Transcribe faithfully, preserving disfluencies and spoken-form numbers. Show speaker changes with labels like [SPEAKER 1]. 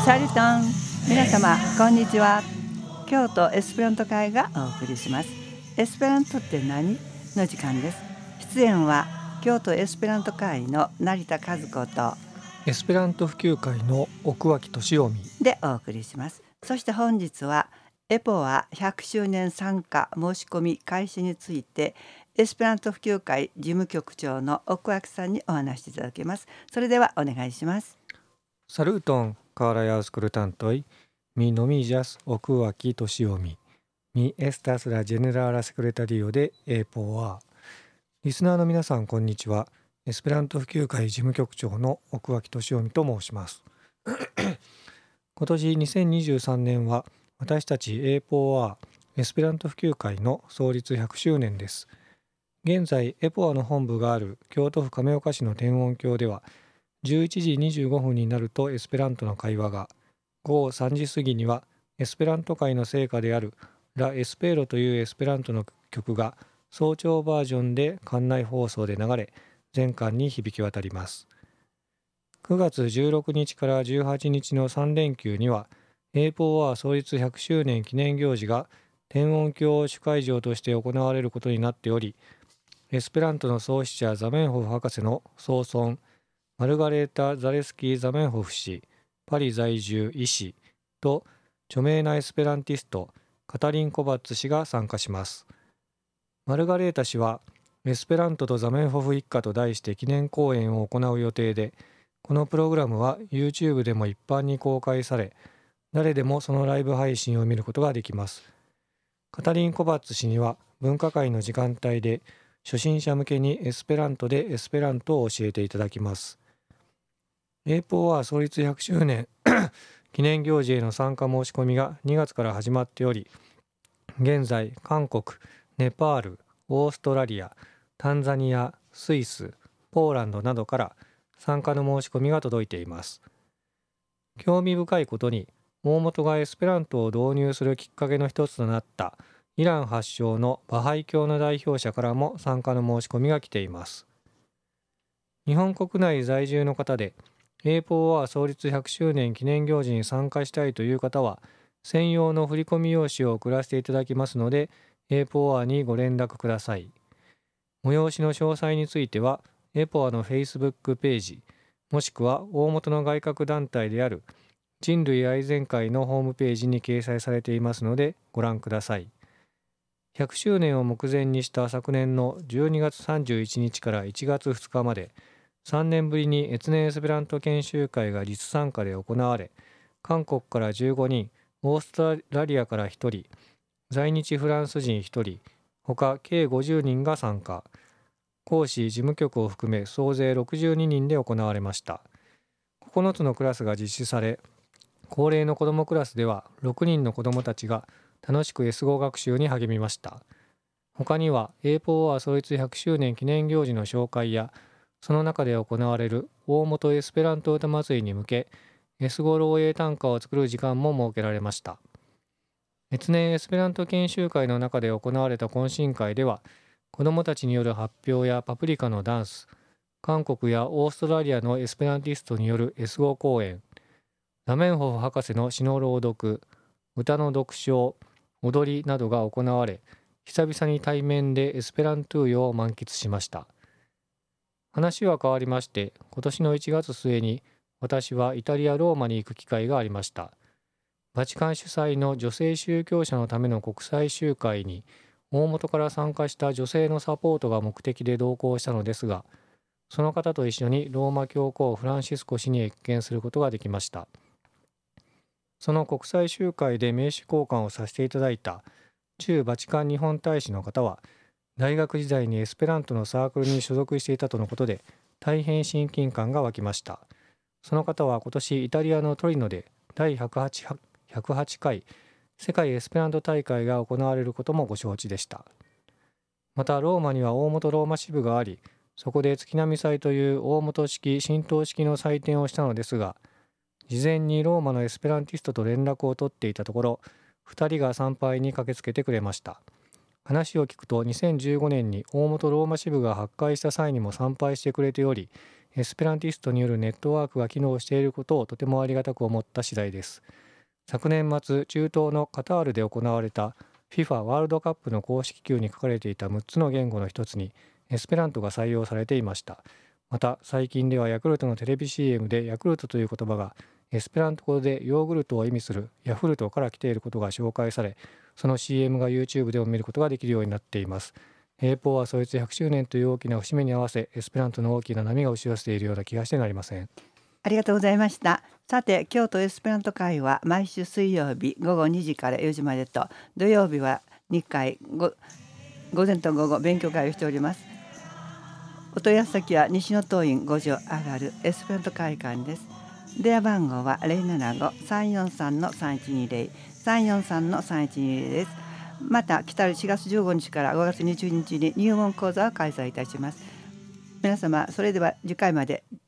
[SPEAKER 1] サリュタン、皆様こんにちは。京都エスペラント会がお送りします。エスペラントって何の時間です。出演は京都エスペラント会の成田和子と
[SPEAKER 2] エスペラント普及会の奥脇俊臣
[SPEAKER 1] でお送りします。そして本日はエポアひゃくしゅうねん参加申し込み開始についてエスペラント普及会事務局長の奥脇さんにお話しいただきます。それではお願いします。
[SPEAKER 2] サルートンカーラヤウスクルタントイミノミジャス奥脇俊臣ミエスタスラジェネラーラセクレタリオでエーポーアー。リスナーの皆さんこんにちは。エスペラント普及会事務局長の奥脇俊臣と申します今年にせんにじゅうさんねんは私たち エーポーアー エスペラント普及会の創立ひゃくしゅうねんです。現在エポアの本部がある京都府亀岡市の天音峡ではじゅういちじにじゅうごふんになるとエスペラントの会話が、ごごさんじ過ぎにはエスペラント会の成果であるラ・エスペーロというエスペラントの曲が早朝バージョンで館内放送で流れ全館に響き渡ります。くがつじゅうろくにちからじゅうはちにちのさん連休には エーポーアー 創立ひゃくしゅうねん記念行事が天音峡主会場として行われることになっており、エスペラントの創始者ザメンホフ博士の曽孫マルガレータ・ザレスキー・ザメンホフ氏、パリ在住医師と著名なエスペランティストカタリン・コバッツ氏が参加します。マルガレータ氏はエスペラントとザメンホフ一家と題して記念講演を行う予定で、このプログラムは YouTube でも一般に公開され、誰でもそのライブ配信を見ることができます。カタリン・コバッツ氏には分科会の時間帯で初心者向けにエスペラントでエスペラントを教えていただきます。エーポーアー 創立ひゃくしゅうねん記念行事への参加申し込みがにがつから始まっており、現在韓国、ネパール、オーストラリア、タンザニア、スイス、ポーランドなどから参加の申し込みが届いています。興味深いことに、大本がエスペラントを導入するきっかけの一つとなったイラン発祥のバハイ教の代表者からも参加の申し込みが来ています。日本国内在住の方で、エーポーアー 創立ひゃくしゅうねん記念行事に参加したいという方は、専用の振込用紙を送らせていただきますので、エーポーアー にご連絡ください。催しの詳細については、エーポーアー の Facebook ページ、もしくは大本の外郭団体である人類愛善会のホームページに掲載されていますのでご覧ください。ひゃくしゅうねんを目前にした昨年のじゅうにがつさんじゅういちにちからいちがつふつかまで、さんねんぶりに越年エスペラント研修会が実参加で行われ、韓国からじゅうごにん、オーストラリアからひとり、在日フランス人ひとり、他計ごじゅうにんが参加。講師事務局を含め総勢ろくじゅうににんで行われました。ここのつのクラスが実施され、高齢の子どもクラスではろくにんの子どもたちが楽しく エスご 学習に励みました。他には エーポーアー 創立ひゃくしゅうねん記念行事の紹介や、その中で行われる大本エスペラント歌祭りに向け、エスご漏洩短歌を作る時間も設けられました。越年エスペラント研修会の中で行われた懇親会では、子どもたちによる発表やパプリカのダンス、韓国やオーストラリアのエスペランティストによる エスご 講演、ザメンホフ博士の詩の朗読、歌の読唱、踊りなどが行われ、久々に対面でエスペラントゥーヨを満喫しました。話は変わりまして、今年のいちがつ末に私はイタリア・ローマに行く機会がありました。バチカン主催の女性宗教者のための国際集会に大本から参加した女性のサポートが目的で同行したのですが、その方と一緒にローマ教皇フランシスコ氏に謁見することができました。その国際集会で名刺交換をさせていただいた駐バチカン日本大使の方は、大学時代にエスペラントのサークルに所属していたとのことで、大変親近感が湧きました。その方は今年イタリアのトリノでだいひゃくはちかい世界エスペラント大会が行われることもご承知でした。またローマには大本ローマ支部があり、そこで月並祭という大本式神道式の祭典をしたのですが、事前にローマのエスペランティストと連絡を取っていたところ、ふたりが参拝に駆けつけてくれました。話を聞くとにせんじゅうごねんに大本ローマ支部が発会した際にも参拝してくれており、 エスペランティストによるネットワークが機能していることをとてもありがたく思った次第です。昨年末、中東のカタールで行われた FIFA ワールドカップの公式球に書かれていたむっつの言語の一つにエスペラントが採用されていました。また最近ではヤクルトのテレビ シーエム でヤクルトという言葉がエスペラント語でヨーグルトを意味するヤフルトから来ていることが紹介され、その シーエム が YouTube でも見ることができるようになっています。エーポーは創立ひゃくしゅうねんという大きな節目に合わせエスペラントの大きな波が押し寄せているような気がしてなりません。
[SPEAKER 1] ありがとうございました。さて、京都エスペラント会は毎週水曜日ごごにじからよじまでと、土曜日はにかいご午前と午後勉強会をしております。お問い合わせ先は西野党院ご条上がるエスペラント会館です。電話番号は ゼロななご さんよんさん のさんいちにゼロ さんよんさん のさんいちにゼロです。また来たるしがつじゅうごにちからごがつにじゅうにちに入門講座を開催いたします。皆様、それでは次回まで